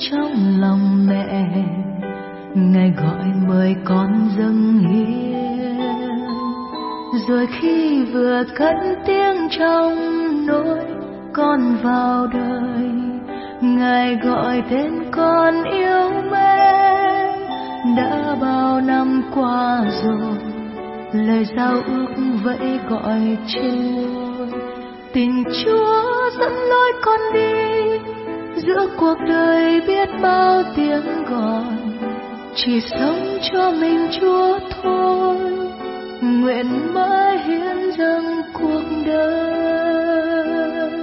trong lòng mẹ, Ngài gọi mời con dâng hiến. Rồi khi vừa cất tiếng trong nỗi con vào đời, Ngài gọi tên con yêu mến. Đã bao năm qua rồi, lời giao ước vậy gọi trôi. Tình Chúa dẫn lối con đi, giữa cuộc đời biết bao tiếng gọi. Chỉ sống cho mình Chúa thôi, nguyện mãi hiến dâng cuộc đời.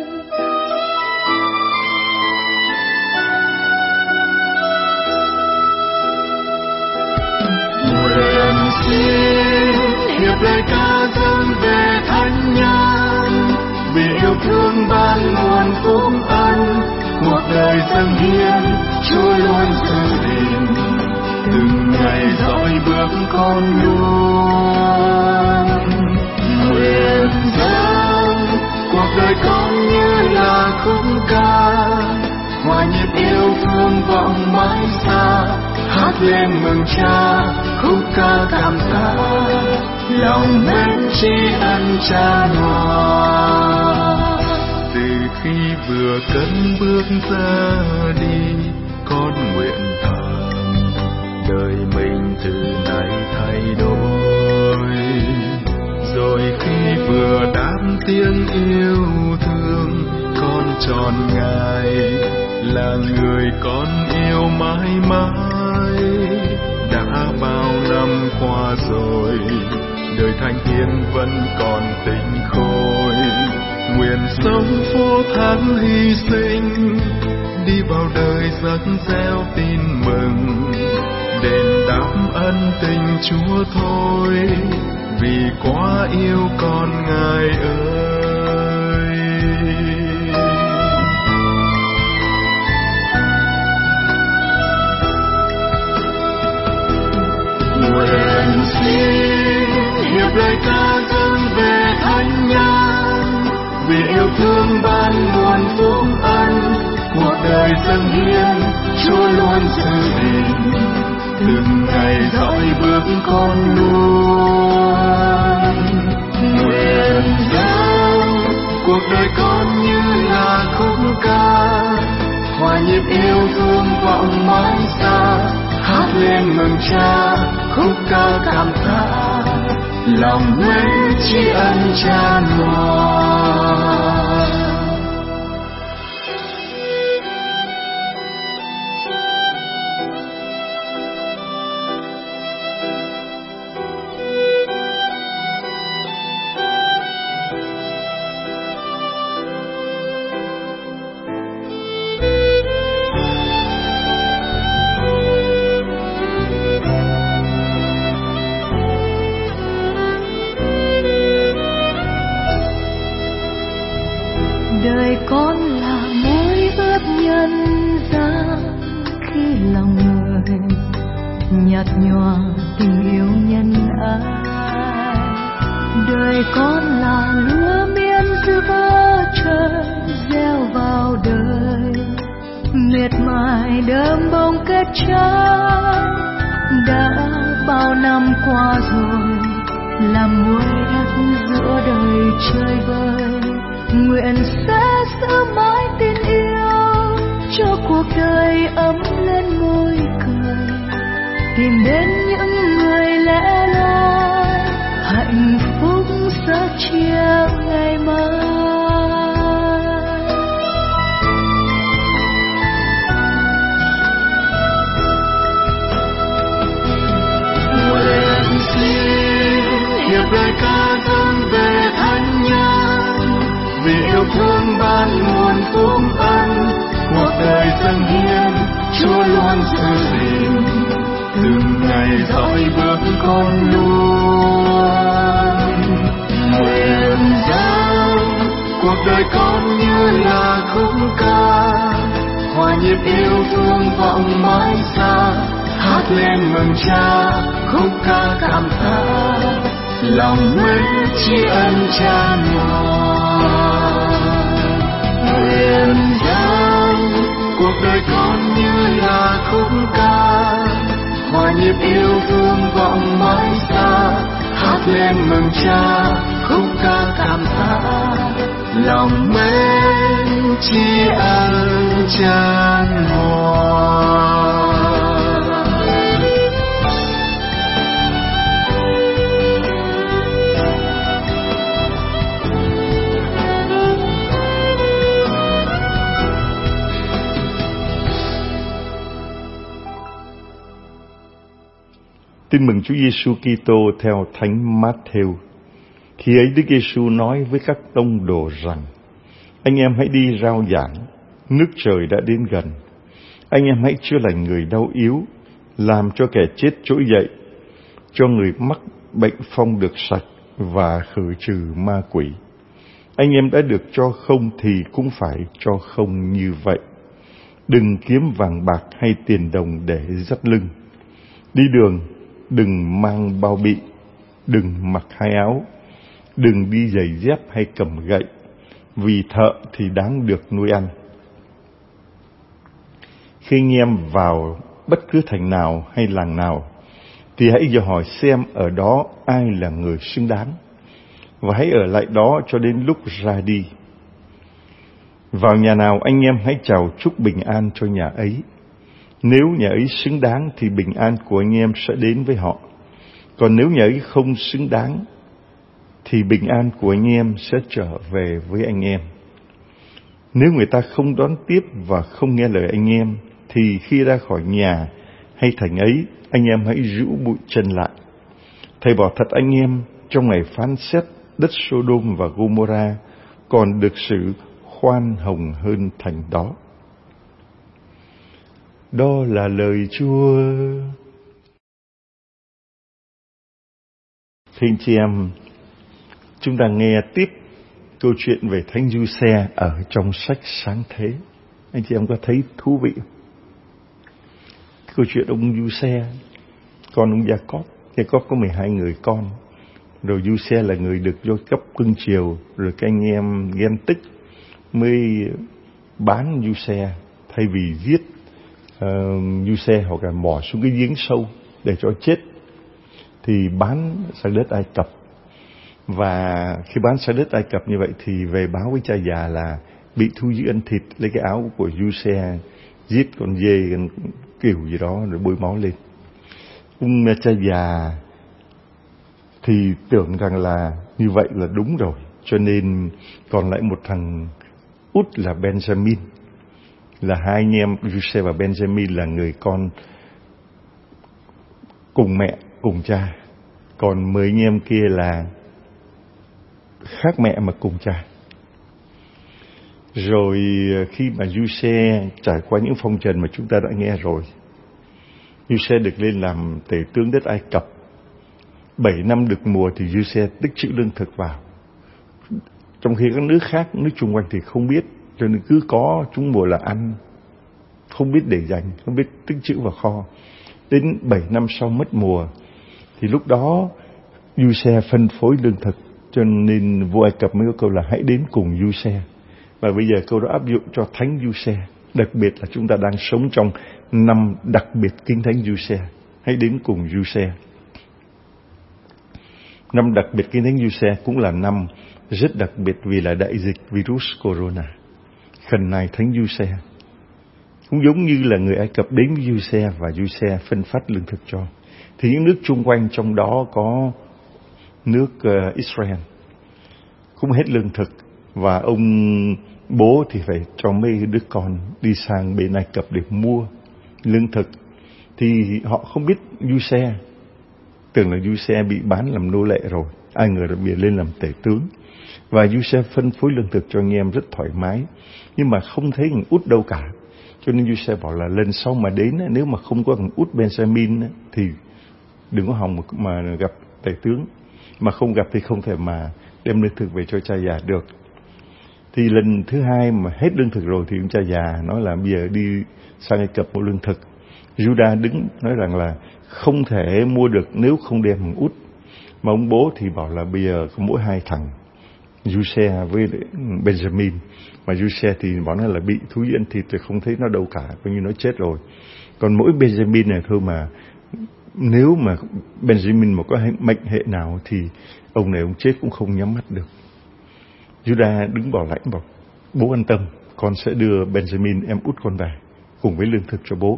Nguyện xin hiệp lời ca dâng về thánh nhân, vì yêu thương ban nguồn phúc ân. Cuộc đời dâng hiến Chúa luôn giữ gìn, từng ngày dõi bước con luôn. Nguyện dâng cuộc đời con như là khúc ca, hòa nhịp yêu thương vọng mãi xa. Hát lên mừng Cha, khúc ca cảm tạ, lòng mến tri ân Cha ngoan. Từ khi vừa cất bước ra đi, con nguyện thầm đời mình từ nay thay đổi. Rồi khi vừa đáp tiếng yêu thương, con chọn Ngài là người con yêu mãi mãi. Đã bao năm qua rồi, đời thánh hiến vẫn còn tinh khôi. Nguyện sống phố tháng hy sinh, đi vào đời rắc reo tin mừng. Đền đáp ân tình Chúa thôi, vì quá yêu con Ngài ơi. Nguyện xin hiệp lời ca dâng về thánh nhân, vì yêu thương ban nguồn phúc ân. Cuộc đời dâng hiến Chúa luôn giữ gìn, từng ngày dõi bước con luôn. Nguyện dâng cuộc đời con như là khúc ca, hòa nhịp yêu thương vọng mãi xa. Hát lên mừng Cha, khúc ca cảm tạ, lòng mến tri ân Cha ngoan. Đời con là mối ước nhân gian, khi lòng người nhạt nhòa tình yêu nhân ái. Đời con là lúa miên giữa trời gieo vào đời, miệt mài đơm bông kết trái. Đã bao năm qua rồi, làm muối đất giữa đời chơi vơi. Nguyện sẽ giữ mãi tin yêu, cho cuộc đời ấm lên môi cười. Tìm đến những người lẽ loi, hạnh phúc sẽ chia ngày mai. Nguyện xin hiệp lời ca dâng về thánh nhân, vì yêu thương ban nguồn phúc ân. Cuộc đời dâng hiến Chúa luôn giữ gìn, từng ngày dõi bước con luôn. Nguyện dâng cuộc đời con như là khúc ca, hòa nhịp yêu thương vọng mãi xa. Hát lên mừng Cha, khúc ca cảm tạ, lòng mến tri ân Cha ngoan. Nguyện dâng cuộc cuộc đời con như là khúc ca, hòa nhịp yêu thương vọng mãi xa, hát lên mừng Cha khúc ca cảm tạ, lòng mến tri ân chan hòa. Tin mừng Chúa Giêsu Kitô theo Thánh Mát-thêu. Khi ấy Đức Giêsu nói với các tông đồ rằng: anh em hãy đi rao giảng, nước trời đã đến gần. Anh em hãy chữa lành người đau yếu, làm cho kẻ chết trỗi dậy, cho người mắc bệnh phong được sạch và khử trừ ma quỷ. Anh em đã được cho không thì cũng phải cho không như vậy. Đừng kiếm vàng bạc hay tiền đồng để dắt lưng. Đi đường đừng mang bao bị, đừng mặc hai áo, đừng đi giày dép hay cầm gậy, vì thợ thì đáng được nuôi ăn. Khi anh em vào bất cứ thành nào hay làng nào, thì hãy dò hỏi xem ở đó ai là người xứng đáng, và hãy ở lại đó cho đến lúc ra đi. Vào nhà nào anh em hãy chào chúc bình an cho nhà ấy. Nếu nhà ấy xứng đáng thì bình an của anh em sẽ đến với họ. Còn nếu nhà ấy không xứng đáng thì bình an của anh em sẽ trở về với anh em. Nếu người ta không đón tiếp và không nghe lời anh em, thì khi ra khỏi nhà hay thành ấy, anh em hãy rũ bụi chân lại. Thầy bảo thật anh em, trong ngày phán xét, đất Sodom và Gomorrah còn được sự khoan hồng hơn thành đó. Đó là lời Chúa. Thưa anh chị em, chúng ta nghe tiếp câu chuyện về Thánh Giuse ở trong sách Sáng Thế. Anh chị em có thấy thú vị không? Câu chuyện ông Giuse, con ông Gia-cốp. Gia-cốp có 12 người con. Rồi Giuse là người được do cấp cưng chiều. Rồi các anh em ghen tức mới bán Giuse, thay vì giết Giuse hoặc là bỏ xuống cái giếng sâu để cho chết, thì bán sang đất Ai Cập. Và khi bán sang đất Ai Cập như vậy thì về báo với cha già là bị thú dữ ăn thịt, lấy cái áo của Giuse giết con dê kiểu gì đó rồi bôi máu lên. Ông cha già thì tưởng rằng là như vậy là đúng rồi, cho nên còn lại một thằng út là Benjamin, là hai anh em Giuse và Benjamin là người con cùng mẹ cùng cha, còn 10 anh em kia là khác mẹ mà cùng cha. Rồi khi mà Giuse trải qua những phong trần mà chúng ta đã nghe rồi, Giuse được lên làm tể tướng đất Ai Cập. 7 năm được mùa thì Giuse tích trữ lương thực vào, trong khi các nước khác, nước chung quanh thì không biết, cho nên cứ có trúng mùa là ăn, không biết để dành, không biết tích trữ vào kho. Đến 7 năm sau mất mùa thì lúc đó Giuse phân phối lương thực, cho nên vua Ai Cập mới có câu là hãy đến cùng Giuse. Và bây giờ câu đó áp dụng cho Thánh Giuse, đặc biệt là chúng ta đang sống trong năm đặc biệt kính Thánh Giuse. Hãy đến cùng Giuse. Năm đặc biệt kính Thánh Giuse cũng là năm rất đặc biệt vì là đại dịch virus corona. Khẩn này Thánh Giuse cũng giống như là người Ai Cập đến với Giuse và Giuse phân phát lương thực cho. Thì những nước chung quanh, trong đó có nước Israel, cũng hết lương thực, và ông bố thì phải cho mấy đứa con đi sang bên Ai Cập để mua lương thực. Thì họ không biết Giuse, tưởng là Giuse bị bán làm nô lệ rồi, ai ngờ đã bị lên làm tể tướng. Và Giuse phân phối lương thực cho anh em rất thoải mái, nhưng mà không thấy thằng út đâu cả. Cho nên Giuse bảo là lần sau mà đến, nếu mà không có thằng út Benjamin thì đừng có hòng mà gặp tể tướng, mà không gặp thì không thể mà đem lương thực về cho cha già được. Thì lần thứ hai mà hết lương thực rồi thì ông cha già nói là bây giờ đi sang Ai Cập mua lương thực. Judah đứng nói rằng là không thể mua được nếu không đem thằng út. Mà ông bố thì bảo là bây giờ có mỗi 2 thằng, Giuse với Benjamin. Mà Giuse thì bọn nó là bị thú dữ ăn thịt thì không thấy nó đâu cả, coi như nó chết rồi. Còn mỗi Benjamin này thôi mà nếu mà Benjamin mà có mệnh hệ nào thì ông này ông chết cũng không nhắm mắt được. Judah đứng bảo lãnh bảo bố an tâm, con sẽ đưa Benjamin em út con về cùng với lương thực cho bố.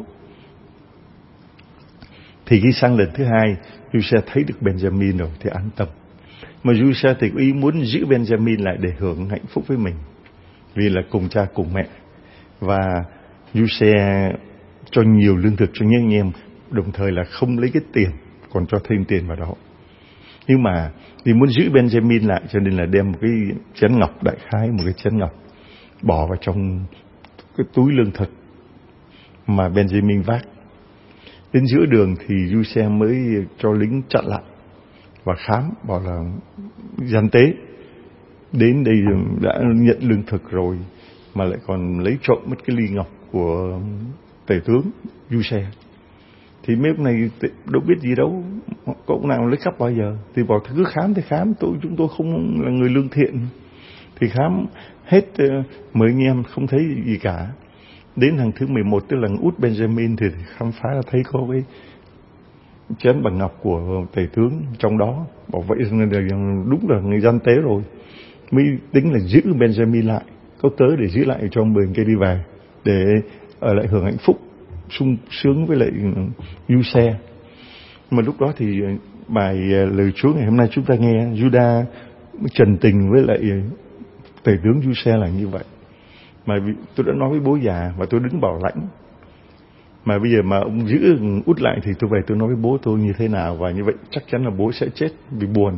Thì khi sang lần thứ hai, Giuse thấy được Benjamin rồi thì an tâm. Mà Giuse thì có ý muốn giữ Benjamin lại để hưởng hạnh phúc với mình, vì là cùng cha cùng mẹ. Và Giuse cho nhiều lương thực cho những anh em, đồng thời là không lấy cái tiền, còn cho thêm tiền vào đó. Nhưng mà vì muốn giữ Benjamin lại cho nên là đem một cái chén ngọc, đại khái một cái chén ngọc, bỏ vào trong cái túi lương thực mà Benjamin vác. Đến giữa đường thì Giuse mới cho lính chặn lại và khám, bảo là gian tế đến đây đã nhận lương thực rồi mà lại còn lấy trộm mất cái ly ngọc của tể tướng Giuse. Thì mấy hôm nay đâu biết gì đâu, có ông nào lấy cắp bao giờ. Thì bảo cứ khám thì khám, chúng tôi không là người lương thiện. Thì khám hết 10 anh em không thấy gì cả. Đến hàng thứ 11 tức là út Benjamin thì khám phá là thấy có cái chén bằng ngọc của tể tướng trong đó. Bảo vậy nên là đúng là người gian tế rồi. Mới tính là giữ Benjamin lại, có tới để giữ lại cho ông Bền kia đi về, để ở lại hưởng hạnh phúc sung sướng với lại Giuse. Mà lúc đó thì bài lời Chúa ngày hôm nay chúng ta nghe Judah trần tình với lại tể tướng Giuse là như vậy. Mà tôi đã nói với bố già và tôi đứng bảo lãnh, mà bây giờ mà ông giữ út lại thì tôi về tôi nói với bố tôi như thế nào, và như vậy chắc chắn là bố sẽ chết vì buồn.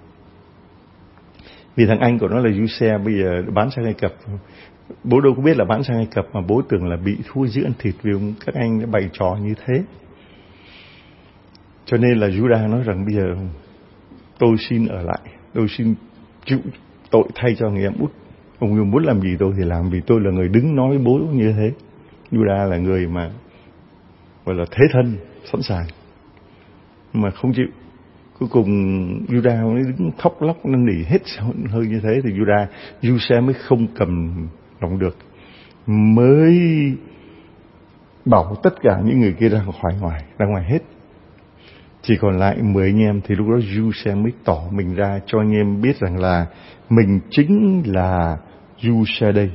Vì thằng anh của nó là Giuse bây giờ bán sang Ai Cập. Bố đâu có biết là bán sang Ai Cập, mà bố tưởng là bị thua giữ ăn thịt vì các anh đã bày trò như thế. Cho nên là Judah nói rằng bây giờ tôi xin ở lại, tôi xin chịu tội thay cho người em út. Ông muốn làm gì tôi thì làm, vì tôi là người đứng nói với bố như thế. Judah là người mà gọi là thế thân, sẵn sàng, mà không chịu. Cuối cùng Judah mới đứng khóc lóc năn nỉ hết hơi như thế, thì Giuse mới không cầm lòng được, mới bảo tất cả những người kia ra ngoài hết. Chỉ còn lại 10 anh em. Thì lúc đó Giuse mới tỏ mình ra cho anh em biết rằng là mình chính là Giuse đây.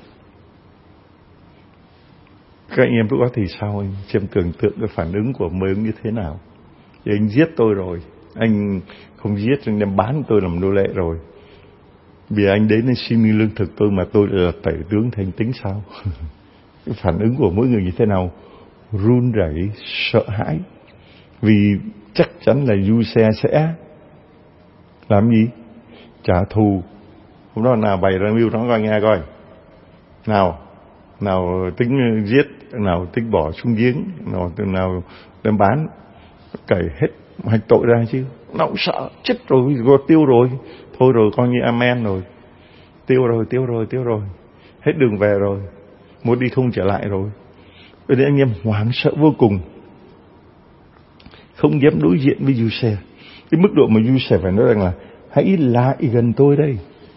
Các anh em lúc đó thì sao anh? Xem tưởng tượng cái phản ứng của mấy ông như thế nào. Thì anh giết tôi rồi, anh không giết, anh đem bán tôi làm nô lệ rồi. Vì anh đến anh xin lương thực tôi mà tôi là tể tướng thì anh tính sao? Cái phản ứng của mỗi người như thế nào? Run rẩy, sợ hãi. Vì chắc chắn là Giuse sẽ làm gì? Trả thù. Hôm đó nào bày ra mưu nó coi nghe coi. Nào tính giết, nào tính bỏ xuống giếng, nào đem bán, cày hết hành tội ra chứ. Nó cũng sợ, chết rồi, tiêu rồi. Thôi rồi coi như amen rồi. Tiêu rồi. Hết đường về rồi. Muốn đi không trở lại rồi. Bởi thế anh em hoảng sợ vô cùng, không dám đối diện với Giuse. Cái mức độ mà Giuse phải nói rằng là hãy lại gần tôi đây.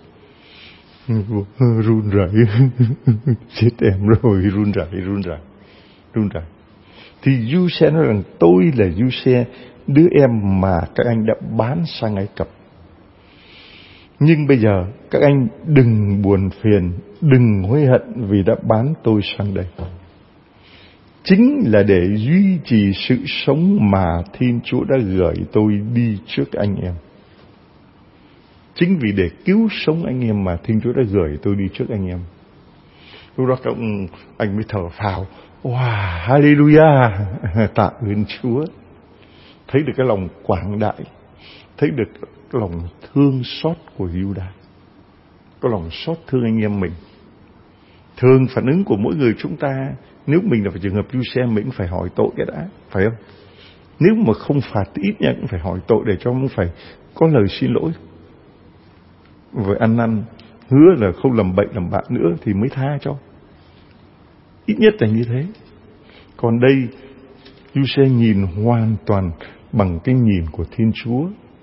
Run rẩy. Chết em rồi, run rẩy. Thì Giuse nói rằng tôi là Giuse, đứa em mà các anh đã bán sang Ai Cập. Nhưng bây giờ các anh đừng buồn phiền, đừng hối hận vì đã bán tôi sang đây. Chính là để duy trì sự sống mà Thiên Chúa đã gửi tôi đi trước anh em. Chính vì để cứu sống anh em mà Thiên Chúa đã gửi tôi đi trước anh em. Lúc đó anh mới thở phào. Wow, hallelujah, tạ ơn Chúa. Thấy được cái lòng quảng đại, thấy được cái lòng thương xót của Judah, có lòng xót thương anh em mình. Thường phản ứng của mỗi người chúng ta, nếu mình là trường hợp Giuse, mình cũng phải hỏi tội cái đã, phải không? Nếu mà không phạt thì ít nhất cũng phải hỏi tội để cho ông phải có lời xin lỗi. Với ăn năn, hứa là không làm bậy làm bạ nữa thì mới tha cho. Ít nhất là như thế. Còn đây, Giuse nhìn hoàn toàn bằng cái nhìn của Thiên Chúa.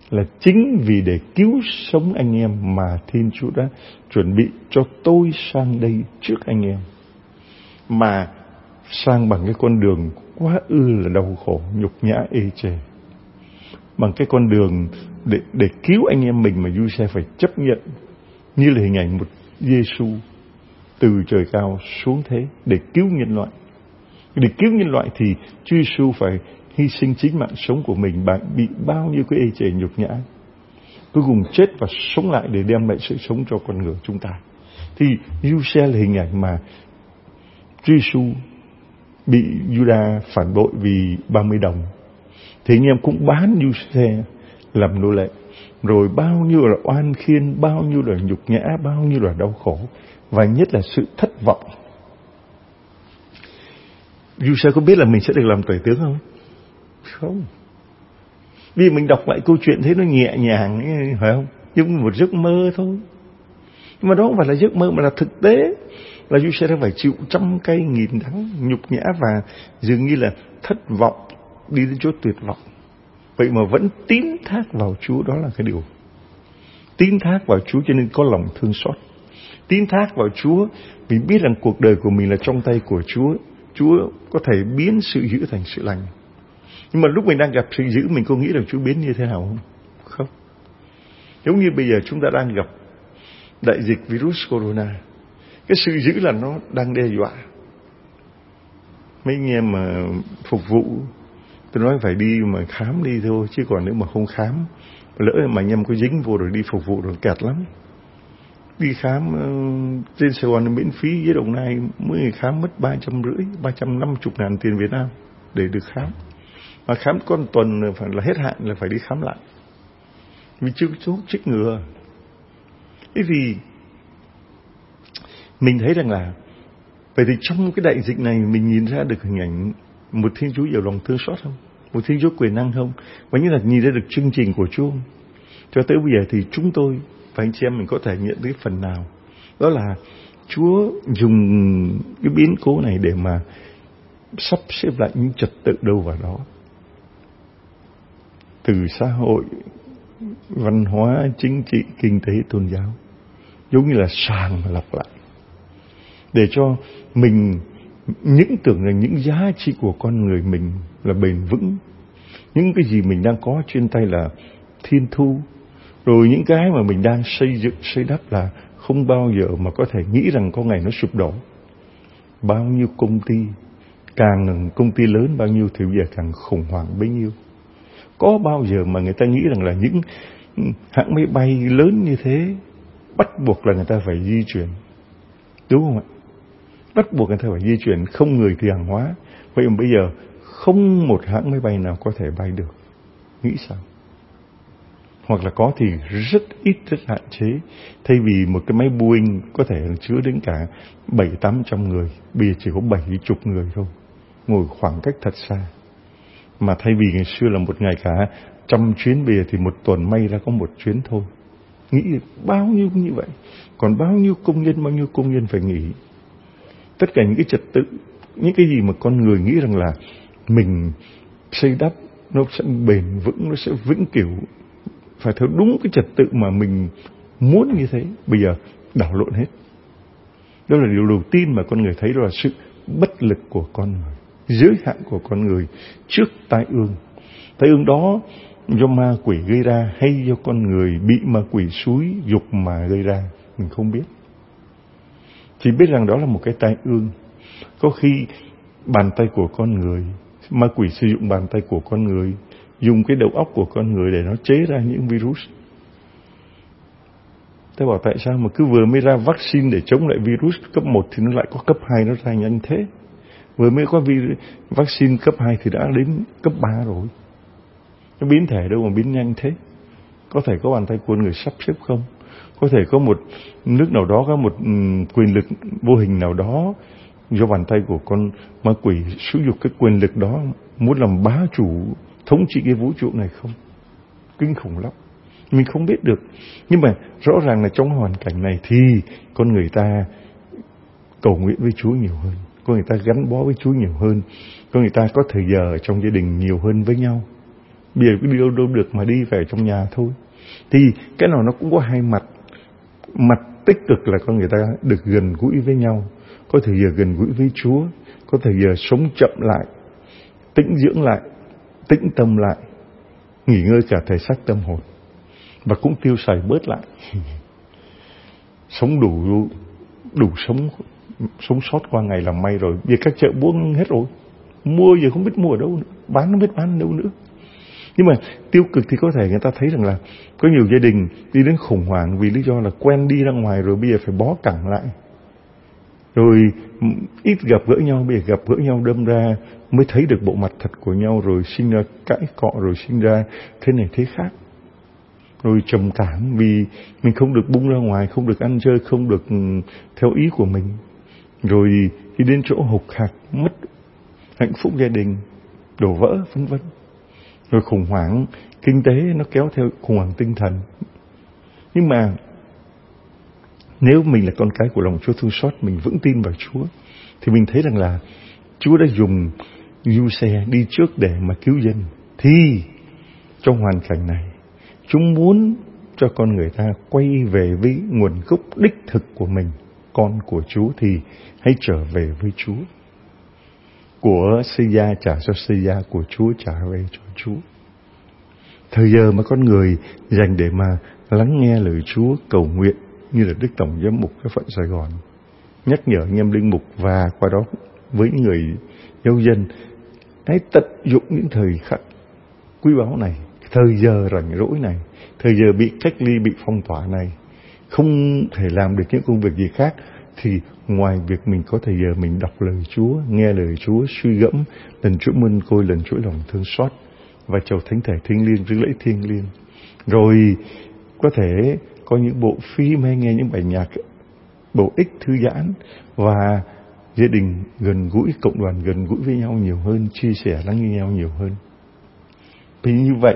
là chính vì để cứu sống anh em mà Thiên Chúa đã chuẩn bị cho tôi sang đây trước anh em. Mà sang bằng cái con đường quá ư là đau khổ, nhục nhã, ê chề. Bằng cái con đường để cứu anh em mình mà Giuse phải chấp nhận, như là hình ảnh một Giêsu từ trời cao xuống thế để cứu nhân loại. Để cứu nhân loại thì Chúa Giêsu phải hy sinh chính mạng sống của mình, bạn bị bao nhiêu cái ê chề nhục nhã, cuối cùng chết và sống lại để đem lại sự sống cho con người chúng ta. Thì Giuse là hình ảnh mà Chúa Giêsu bị Juda phản bội vì 30 đồng. Thì anh em cũng bán Giuse làm nô lệ. Rồi bao nhiêu là oan khiên, bao nhiêu là nhục nhã, bao nhiêu là đau khổ, và nhất là sự thất vọng. Giuse có biết là mình sẽ được làm tể tướng không? Không. Vì mình đọc lại câu chuyện thấy nó nhẹ nhàng ấy, phải không? Giống một giấc mơ thôi. Nhưng mà đó không phải là giấc mơ, mà là thực tế. Là Giuse đã phải chịu trăm cây nghìn đắng, nhục nhã và dường như là thất vọng, đi đến chỗ tuyệt vọng. Vậy mà vẫn tín thác vào Chúa, đó là cái điều. Tín thác vào Chúa cho nên có lòng thương xót. Tín thác vào Chúa vì biết rằng cuộc đời của mình là trong tay của Chúa. Chúa có thể biến sự dữ thành sự lành. Nhưng mà lúc mình đang gặp sự dữ, mình có nghĩ là Chúa biến như thế nào không? Không. Giống như bây giờ chúng ta đang gặp đại dịch virus corona. Cái sự dữ là nó đang đe dọa. Mấy anh em mà phục vụ, tôi nói phải đi mà khám đi thôi, chứ còn nếu mà không khám, lỡ mà anh em có dính vô rồi đi phục vụ rồi kẹt lắm. Đi khám trên Sài Gòn miễn phí, với Đồng Nai mỗi người khám mất 350, 350 ngàn tiền Việt Nam để được khám. Mà khám có 1 tuần phải là hết hạn là phải đi khám lại, vì chưa có thuốc chích ngừa. Thế thì mình thấy rằng là vậy thì trong cái đại dịch này mình nhìn ra được hình ảnh một Thiên Chúa giàu lòng thương xót không? Một Thiên Chúa quyền năng không? Và như là nhìn ra được chương trình của Chúa không? Cho tới bây giờ thì chúng tôi và anh chị em mình có thể nhận thấy phần nào. Đó là Chúa dùng cái biến cố này để mà sắp xếp lại những trật tự đâu vào đó. Từ xã hội, văn hóa, chính trị, kinh tế, tôn giáo, giống như là sàng lọc lại, để cho mình những tưởng rằng những giá trị của con người mình là bền vững, những cái gì mình đang có trên tay là thiên thu, rồi những cái mà mình đang xây dựng, xây đắp là không bao giờ mà có thể nghĩ rằng có ngày nó sụp đổ. Bao nhiêu công ty, càng công ty lớn bao nhiêu thì bây giờ càng khủng hoảng bấy nhiêu. Có bao giờ mà người ta nghĩ rằng là những hãng máy bay lớn như thế bắt buộc là người ta phải di chuyển, đúng không ạ? Bắt buộc người ta phải di chuyển, không người thì hàng hóa. Vậy mà bây giờ không một hãng máy bay nào có thể bay được. Nghĩ sao? Hoặc là có thì rất ít, rất hạn chế. Thay vì một cái máy Boeing có thể chứa đến cả 700-800 người, bây giờ chỉ có 70 người thôi, ngồi khoảng cách thật xa. Mà thay vì ngày xưa là một ngày cả 100 chuyến, bây giờ thì 1 tuần may ra có 1 chuyến thôi. Nghĩ bao nhiêu như vậy. Còn bao nhiêu công nhân phải nghỉ. Tất cả những cái trật tự, những cái gì mà con người nghĩ rằng là mình xây đắp nó sẽ bền vững, nó sẽ vĩnh cửu, phải theo đúng cái trật tự mà mình muốn như thế, bây giờ đảo lộn hết. Đó là điều đầu tiên mà con người thấy, đó là sự bất lực của con người, giới hạn của con người trước tai ương. Tai ương đó do ma quỷ gây ra hay do con người bị ma quỷ xúi dục mà gây ra, mình không biết. Chỉ biết rằng đó là một cái tai ương. Có khi bàn tay của con người, ma quỷ sử dụng bàn tay của con người, dùng cái đầu óc của con người để nó chế ra những virus. Tôi bảo tại sao mà cứ vừa mới ra vaccine để chống lại virus cấp 1 thì nó lại có cấp 2 nó ra nhanh thế? Vừa mới có vaccine cấp 2 thì đã đến cấp 3 rồi. Nó biến thể đâu mà biến nhanh thế? Có thể có bàn tay của người sắp xếp không? Có thể có một nước nào đó, có một quyền lực vô hình nào đó do bàn tay của con ma quỷ sử dụng cái quyền lực đó muốn làm bá chủ, thống trị cái vũ trụ này không? Kinh khủng lắm. Mình không biết được. Nhưng mà rõ ràng là trong hoàn cảnh này thì con người ta cầu nguyện với Chúa nhiều hơn, con người ta gắn bó với Chúa nhiều hơn, con người ta có thời giờ trong gia đình nhiều hơn với nhau. Bây giờ cứ đi đâu được mà đi về trong nhà thôi. Thì cái nào nó cũng có hai mặt. Mặt tích cực là con người ta được gần gũi với nhau, có thời giờ gần gũi với Chúa, có thời giờ sống chậm lại, tĩnh dưỡng lại, tĩnh tâm lại, nghỉ ngơi cả thể xác tâm hồn, và cũng tiêu xài bớt lại. Sống đủ sống sót qua ngày làm may rồi. Bây giờ các chợ buông hết rồi, mua giờ không biết mua ở đâu nữa, bán không biết bán ở đâu nữa. Nhưng mà tiêu cực thì có thể người ta thấy rằng là có nhiều gia đình đi đến khủng hoảng vì lý do là quen đi ra ngoài rồi bây giờ phải bó cẳng lại. Rồi ít gặp gỡ nhau, bây giờ gặp gỡ nhau đâm ra mới thấy được bộ mặt thật của nhau, rồi sinh ra cãi cọ, rồi sinh ra thế này thế khác. Rồi trầm cảm vì mình không được bung ra ngoài, không được ăn chơi, không được theo ý của mình. Rồi đi đến chỗ hụt hạc, mất hạnh phúc gia đình, đổ vỡ, vân vân. Rồi khủng hoảng kinh tế nó kéo theo khủng hoảng tinh thần. Nhưng mà nếu mình là con cái của lòng Chúa thương xót, mình vững tin vào Chúa, thì mình thấy rằng là Chúa đã dùng Giuse đi trước để mà cứu dân. Thì trong hoàn cảnh này, chúng muốn cho con người ta quay về với nguồn gốc đích thực của mình, con của Chúa, thì hãy trở về với Chúa. Của xây gia trả cho xây gia, của Chúa trả về cho Chúa. Thời giờ mà con người dành để mà lắng nghe lời Chúa, cầu nguyện, như là Đức Tổng Giám mục Giáo phận Sài Gòn nhắc nhở anh em linh mục, và qua đó với những người giáo dân, hãy tận dụng những thời khắc quý báu này, thời giờ rảnh rỗi này, thời giờ bị cách ly, bị phong tỏa này, không thể làm được những công việc gì khác, thì ngoài việc mình có thời giờ mình đọc lời Chúa, nghe lời Chúa, suy gẫm lần chuỗi mân côi, lần chuỗi lòng thương xót, và chầu thánh thể thiêng liêng, rước lễ thiêng liêng. Rồi có thể có những bộ phim hay nghe những bài nhạc bổ ích, thư giãn, và gia đình gần gũi, cộng đoàn gần gũi với nhau nhiều hơn, chia sẻ lắng nghe nhau nhiều hơn. Vì như vậy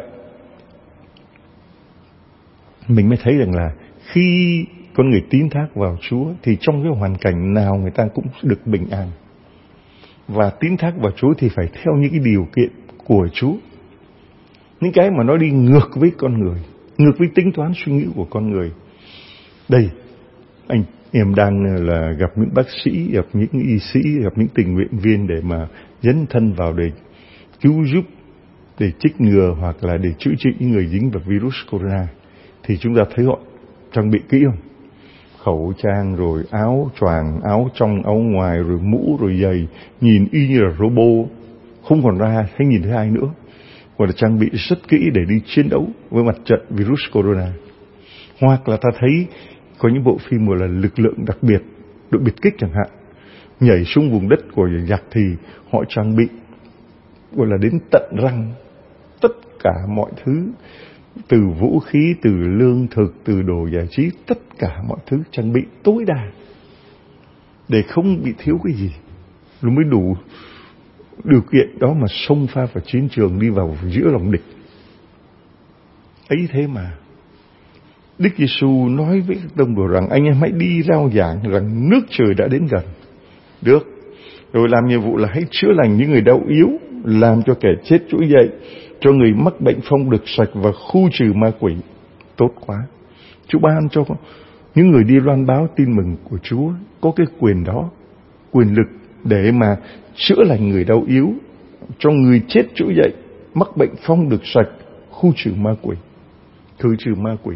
mình mới thấy rằng là khi con người tín thác vào Chúa thì trong cái hoàn cảnh nào người ta cũng được bình an. Và tín thác vào Chúa thì phải theo những cái điều kiện của Chúa, những cái mà nó đi ngược với con người, ngược với tính toán suy nghĩ của con người. Đây, anh em đang là gặp những bác sĩ, gặp những y sĩ, gặp những tình nguyện viên để mà dấn thân vào để cứu giúp, để chích ngừa hoặc là để chữa trị những người dính vào virus corona. Thì chúng ta thấy họ trang bị kỹ không? Khẩu trang, rồi áo choàng, áo trong, áo ngoài, rồi mũ, rồi giày, nhìn y như là robot, không còn ra thấy nhìn thứ hai nữa. Gọi là trang bị rất kỹ để đi chiến đấu với mặt trận virus corona. Hoặc là ta thấy có những bộ phim gọi là lực lượng đặc biệt, đội biệt kích chẳng hạn, nhảy xuống vùng đất của giặc thì họ trang bị gọi là đến tận răng tất cả mọi thứ, từ vũ khí, từ lương thực, từ đồ giải trí, tất cả mọi thứ trang bị tối đa để không bị thiếu cái gì, nó mới đủ điều kiện đó mà xông pha vào chiến trường, đi vào giữa lòng địch. Ấy thế mà Đức Giêsu nói với các tông đồ rằng anh em hãy đi rao giảng rằng nước trời đã đến gần. Được. Rồi làm nhiệm vụ là hãy chữa lành những người đau yếu, làm cho kẻ chết trỗi dậy, cho người mắc bệnh phong được sạch và khu trừ ma quỷ. Tốt quá. Chúa ban cho những người đi loan báo tin mừng của Chúa có cái quyền đó, quyền lực để mà chữa lành người đau yếu, cho người chết trỗi dậy, mắc bệnh phong được sạch, khu trừ ma quỷ, khử trừ ma quỷ.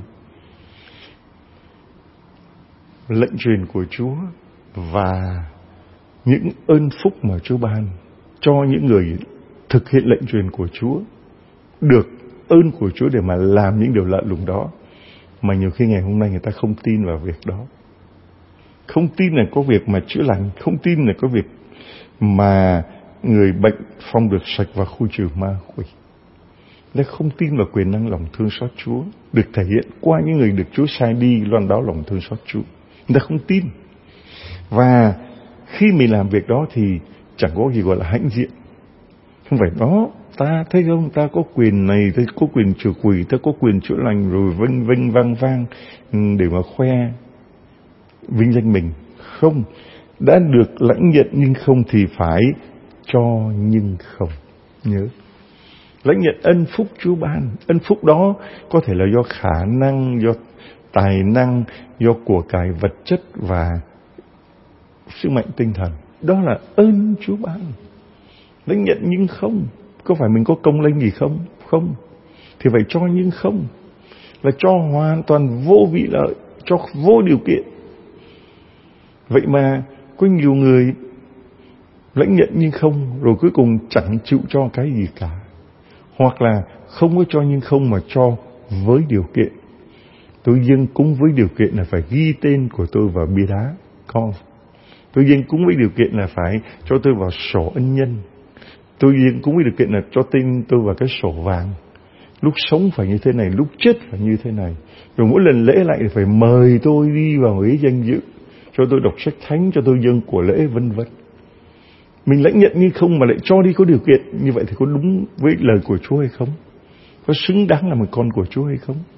Lệnh truyền của Chúa và những ơn phúc mà Chúa ban cho những người thực hiện lệnh truyền của Chúa, được ơn của Chúa để mà làm những điều lạ lùng đó, mà nhiều khi ngày hôm nay người ta không tin vào việc đó. Không tin là có việc mà chữa lành, không tin là có việc mà người bệnh phong được sạch và khu trừ ma quỷ. Người ta không tin vào quyền năng lòng thương xót Chúa được thể hiện qua những người được Chúa sai đi loan báo lòng thương xót Chúa. Người ta không tin. Và khi mình làm việc đó thì chẳng có gì gọi là hãnh diện. Không phải đó, ta thấy không, ta có quyền này, ta có quyền trừ quỷ, ta có quyền chữa lành, rồi vinh vinh vang vang để mà khoe vinh danh mình. Không, đã được lãnh nhận nhưng không thì phải cho nhưng không. Nhớ, lãnh nhận ân phúc Chúa ban. Ân phúc đó có thể là do khả năng, do tài năng, do của cải vật chất và sức mạnh tinh thần. Đó là ơn Chúa ban. Lãnh nhận nhưng không. Có phải mình có công lênh gì không? Không. Thì phải cho nhưng không. Là cho hoàn toàn vô vị lợi, cho vô điều kiện. Vậy mà có nhiều người lãnh nhận nhưng không, rồi cuối cùng chẳng chịu cho cái gì cả. Hoặc là không có cho nhưng không mà cho với điều kiện. Tôi dâng cúng với điều kiện là phải ghi tên của tôi vào bia đá con. Tôi dâng cúng với điều kiện là phải cho tôi vào sổ ân nhân. Tôi dâng cúng với điều kiện là cho tên tôi vào cái sổ vàng. Lúc sống phải như thế này, lúc chết phải như thế này. Rồi mỗi lần lễ lại phải mời tôi đi vào ấy danh dự, cho tôi đọc sách thánh, cho tôi dâng của lễ vân vân. Mình lãnh nhận nhưng không mà lại cho đi có điều kiện. Như vậy thì có đúng với lời của Chúa hay không? Có xứng đáng là một con của Chúa hay không?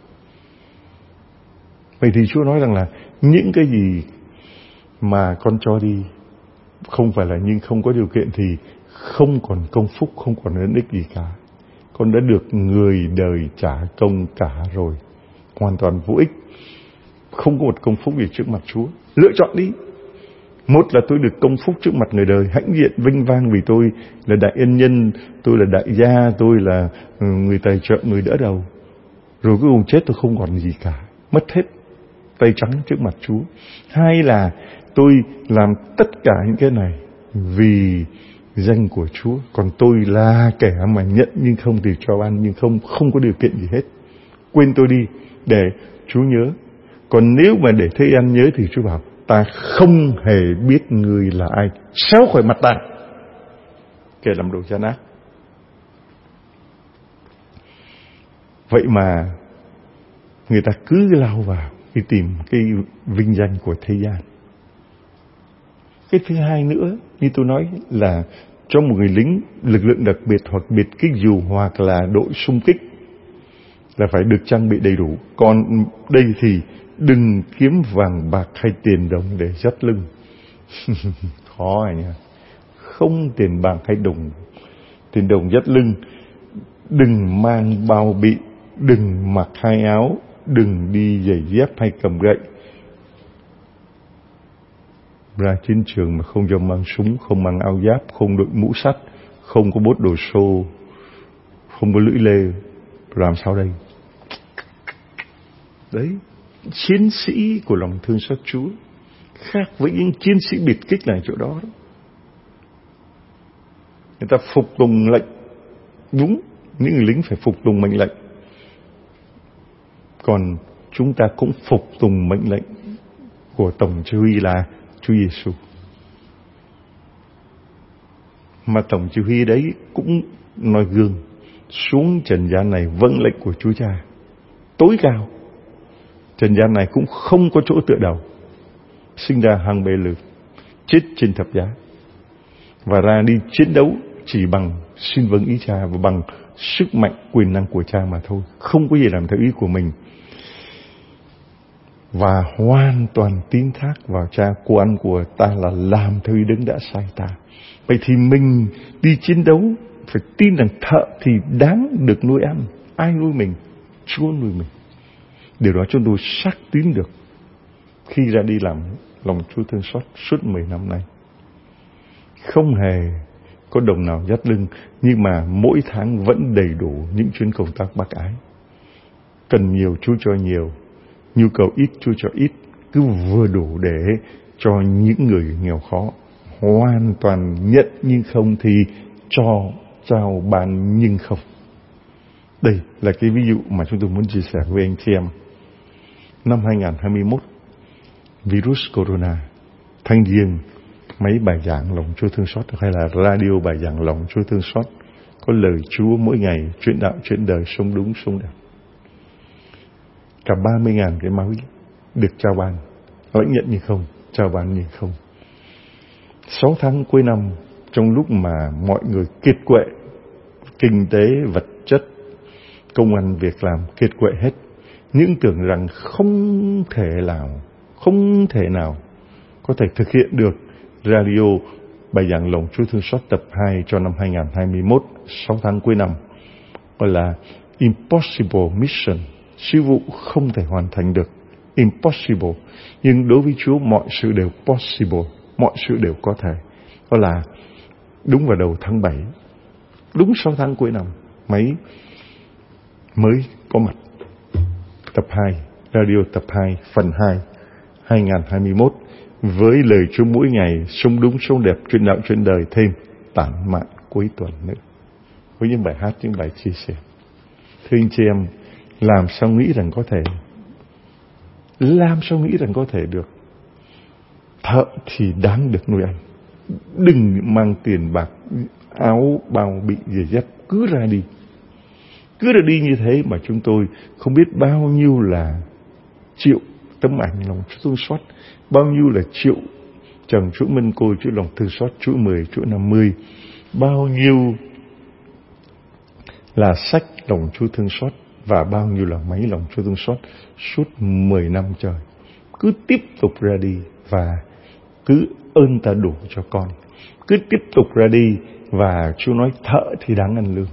Vậy thì Chúa nói rằng là những cái gì mà con cho đi không phải là nhưng không có điều kiện thì không còn công phúc, không còn ân ích gì cả. Con đã được người đời trả công cả rồi. Hoàn toàn vô ích. Không có một công phúc gì trước mặt Chúa. Lựa chọn đi. Một là tôi được công phúc trước mặt người đời, hãnh diện vinh vang vì tôi là đại ân nhân, tôi là đại gia, tôi là người tài trợ, người đỡ đầu. Rồi cuối cùng chết tôi không còn gì cả, mất hết, tay trắng trước mặt Chúa. Hai là tôi làm tất cả những cái này vì danh của Chúa, còn tôi là kẻ mà nhận nhưng không thì cho ăn nhưng không có điều kiện gì hết. Quên tôi đi để Chúa nhớ. Còn nếu mà để thế gian nhớ thì Chúa bảo ta không hề biết người là ai, xéo khỏi mặt ta, kẻ làm đồ gian ác. Vậy mà người ta cứ lao vào đi tìm cái vinh danh của thế gian. Cái thứ hai nữa, như tôi nói là trong một người lính lực lượng đặc biệt hoặc biệt kích dù hoặc là đội xung kích là phải được trang bị đầy đủ. Còn đây thì đừng kiếm vàng bạc hay tiền đồng để dắt lưng. Khó à nha. Không tiền bạc hay tiền đồng dắt lưng. Đừng mang bao bị, đừng mặc hai áo, đừng đi giày dép hay cầm gậy. Ra chiến trường mà không cho mang súng, không mang áo giáp, không đội mũ sắt, không có bốt đồ xô, không có lưỡi lê, làm sao đây? Đấy, chiến sĩ của lòng thương xót Chúa khác với những chiến sĩ biệt kích này chỗ đó. Người ta phục tùng lệnh, đúng, những người lính phải phục tùng mệnh lệnh. Còn chúng ta cũng phục tùng mệnh lệnh của Tổng Chỉ huy là Chúa Giêsu. Mà Tổng Chỉ huy đấy cũng noi gương xuống trần gian này vâng lệnh của Chúa Cha tối cao. Trần gian này cũng không có chỗ tựa đầu, sinh ra hàng bề lử, chết trên thập giá và ra đi chiến đấu chỉ bằng xin vâng ý Cha và bằng sức mạnh quyền năng của Cha mà thôi, không có gì làm theo ý của mình. Và hoàn toàn tín thác vào Cha. Của của ta là làm theo ý Đấng đã sai ta. Vậy thì mình đi chiến đấu phải tin rằng thợ thì đáng được nuôi ăn. Ai nuôi mình? Chúa nuôi mình. Điều đó chúng tôi xác tín được khi ra đi làm lòng Chúa thương xót suốt 10 năm nay. Không hề có đồng nào dắt lưng, nhưng mà mỗi tháng vẫn đầy đủ những chuyến công tác bác ái. Cần nhiều Chúa cho nhiều, nhu cầu ít Chúa cho ít, cứ vừa đủ để cho những người nghèo khó. Hoàn toàn nhận nhưng không thì cho trao ban nhưng không. Đây là cái ví dụ mà chúng tôi muốn chia sẻ với anh chị em. Năm 2021, virus corona, Thanh Điền, mấy bài giảng lòng Chúa thương xót hay là radio bài giảng lòng Chúa thương xót có lời Chúa mỗi ngày, chuyện đạo, chuyện đời, sống đúng, sống đẹp. Cả 30.000 cái máu được trao ban, lãnh nhận như không, trao ban như không. 6 tháng cuối năm, trong lúc mà mọi người kiệt quệ, kinh tế, vật chất, công ăn việc làm kiệt quệ hết, những tưởng rằng không thể nào có thể thực hiện được radio bài giảng lòng Chúa thương xót tập 2 cho năm 2021, 6 tháng cuối năm. gọi là impossible mission, sứ vụ không thể hoàn thành được, impossible. Nhưng đối với Chúa mọi sự đều possible, mọi sự đều có thể. Đó là đúng vào đầu tháng 7, đúng 6 tháng cuối năm, máy mới có mặt. Tập 2, radio tập 2, phần 2, 2021, với lời Chúa mỗi ngày, sống đúng, sống đẹp, truyền đạo, truyền đời, thêm tản mạn cuối tuần nữa. Với những bài hát, những bài chia sẻ. Thưa anh chị em, làm sao nghĩ rằng có thể? Làm sao nghĩ rằng có thể được? Thợ thì đáng được nuôi ăn. Đừng mang tiền bạc, áo, bao bị giày dép, cứ ra đi. Cứ ra đi như thế mà chúng tôi không biết bao nhiêu là triệu tấm ảnh lòng Chúa thương xót, bao nhiêu là triệu chồng chuỗi Minh Côi, chuỗi lòng thương xót, chuỗi 10, chuỗi 50, bao nhiêu là sách lòng Chúa thương xót và bao nhiêu là máy lòng Chúa thương xót suốt 10 năm trời. Cứ tiếp tục ra đi và cứ ơn ta đủ cho con. Cứ tiếp tục ra đi và Chúa nói thợ thì đáng ăn lương.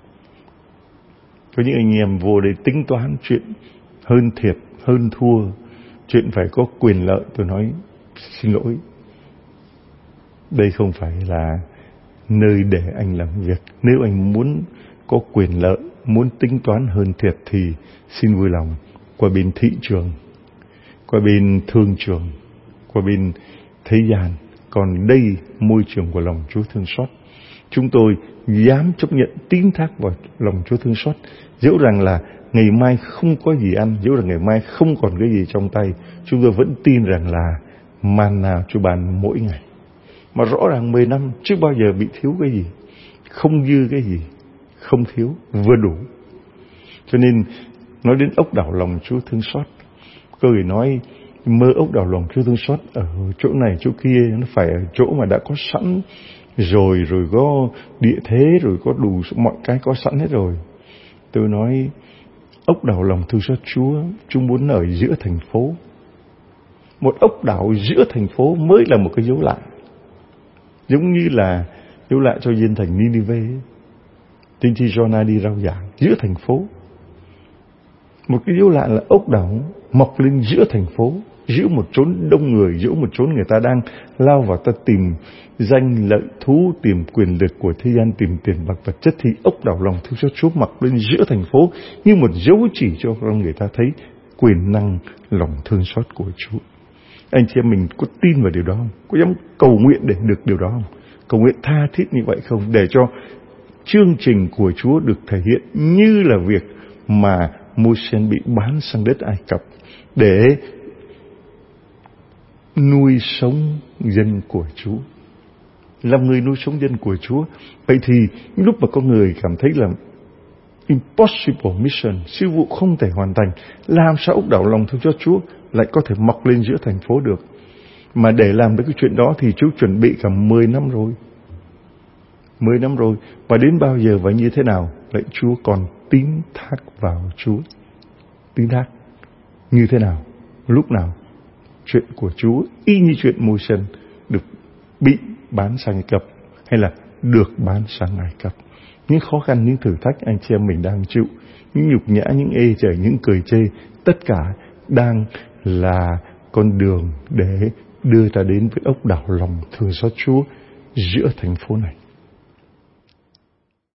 Có những anh em vô đây tính toán chuyện hơn thiệt, hơn thua, chuyện phải có quyền lợi. Tôi nói xin lỗi, đây không phải là nơi để anh làm việc. Nếu anh muốn có quyền lợi, muốn tính toán hơn thiệt thì xin vui lòng qua bên thị trường, qua bên thương trường, qua bên thế gian. Còn đây môi trường của lòng Chúa thương xót. Chúng tôi dám chấp nhận tín thác vào lòng Chúa thương xót. Dẫu rằng là ngày mai không có gì ăn, dẫu rằng ngày mai không còn cái gì trong tay, chúng tôi vẫn tin rằng là manna Chúa ban mỗi ngày. Mà rõ ràng 10 năm chưa bao giờ bị thiếu cái gì, không dư cái gì, không thiếu, vừa đủ. Cho nên nói đến ốc đảo lòng Chúa thương xót, có người nói mơ ốc đảo lòng Chúa thương xót ở chỗ này chỗ kia, nó phải ở chỗ mà đã có sẵn rồi, rồi có địa thế, rồi có đủ mọi cái có sẵn hết rồi. Tôi nói ốc đảo lòng thương xót Chúa muốn ở giữa thành phố. Một ốc đảo giữa thành phố mới là một cái dấu lạ, giống như là dấu lạ cho dân thành Ninive, tiên tri Jonah đi rao giảng giữa thành phố. Một cái dấu lạ là ốc đảo mọc lên giữa thành phố, giữa một chốn đông người, giữa một chốn người ta đang lao vào ta tìm danh lợi thú, tìm quyền lực của thế gian, tìm tiền bạc vật chất, thì ốc đảo lòng thương xót Chúa mọc lên giữa thành phố như một dấu chỉ cho người ta thấy quyền năng lòng thương xót của Chúa. Anh chị em mình có tin vào điều đó không? Có dám cầu nguyện để được điều đó không? Cầu nguyện tha thiết như vậy không? Để cho chương trình của Chúa được thể hiện như là việc mà Môi-se bị bán sang đất Ai Cập để nuôi sống dân của Chúa, làm người nuôi sống dân của Chúa. Vậy thì lúc mà có người cảm thấy là impossible mission, sứ vụ không thể hoàn thành, làm sao ốc đảo lòng thương xót Chúa lại có thể mọc lên giữa thành phố được? Mà để làm được cái chuyện đó thì Chúa chuẩn bị cả 10 năm rồi. 10 năm rồi. Và đến bao giờ và như thế nào lại Chúa còn tín thác vào Chúa? Tín thác như thế nào? Lúc nào? Chuyện của Chúa y như chuyện Môi-se được bị bán sang Ai Cập, hay là được bán sang Ai Cập. Những khó khăn, những thử thách anh chị em mình đang chịu, những nhục nhã, những ê chề, những cười chê, tất cả đang là con đường để đưa ta đến với ốc đảo lòng thương xót Chúa giữa thành phố này.